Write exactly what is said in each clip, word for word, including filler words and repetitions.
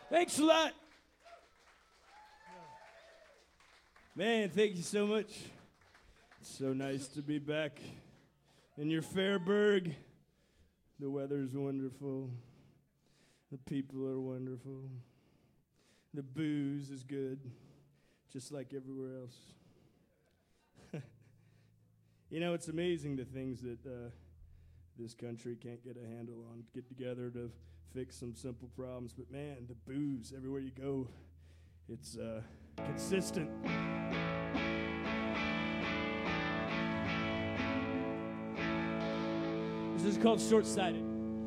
Thanks a lot. Man, thank you so much. It's so nice to be back in your Fairburg. The weather's wonderful. The people are wonderful. The booze is good, just like everywhere else. You know, it's amazing the things that uh, this country can't get a handle on, get together to fix some simple problems. But man, the booze, everywhere you go, it's uh, consistent. This is called Short-Sighted.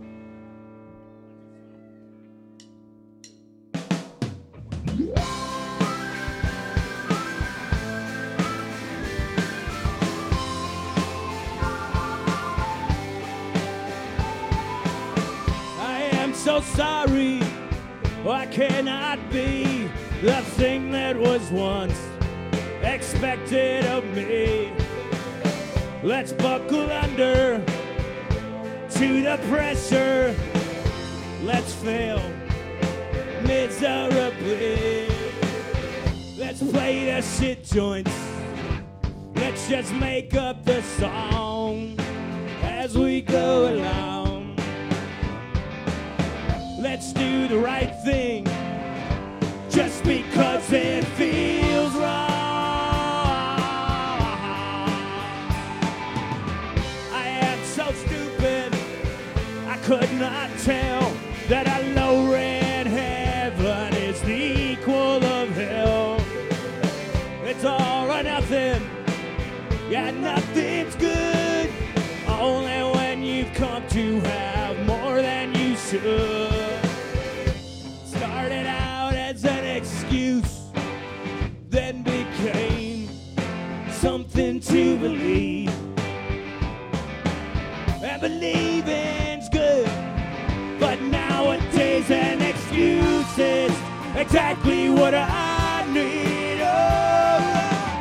So sorry, I cannot be the thing that was once expected of me. Let's buckle under to the pressure. Let's fail miserably. Let's play the shit joints. Let's just make up the song as we go along. Let's do the right thing just because it feels wrong. I am so stupid, I could not tell that a low-rent heaven is the equal of hell. It's all or nothing, yeah, nothing's good, only when you've come to have more than you should. Started out as an excuse, then became something to believe. And believing's good, but nowadays an excuse is exactly what I need. Oh.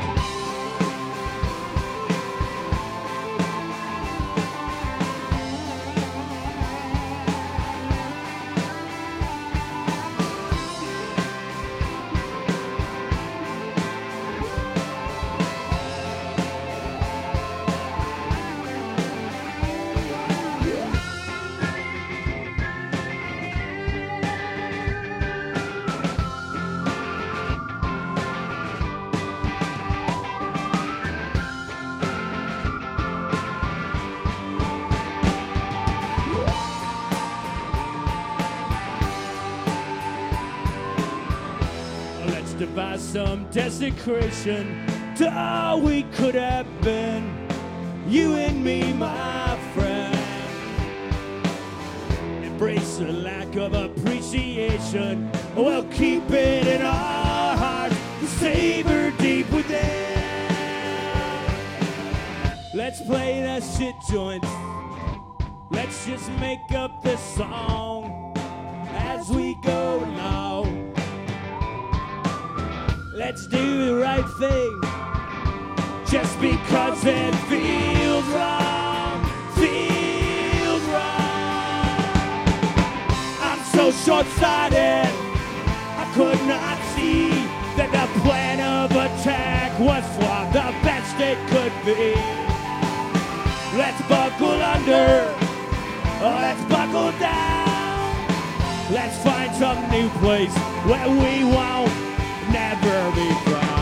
Devise some desecration to all we could have been, you and me, my friend. Embrace the lack of appreciation, we'll keep it in our hearts, savor deep within. Let's play the shit joints, let's just make up the song as we go along. Let's do the right thing just because it feels wrong, feels wrong. I'm so short-sighted, I could not see that the plan of attack was flawed, the best it could be. Let's buckle under, let's buckle down. Let's find some new place where we won't never be proud.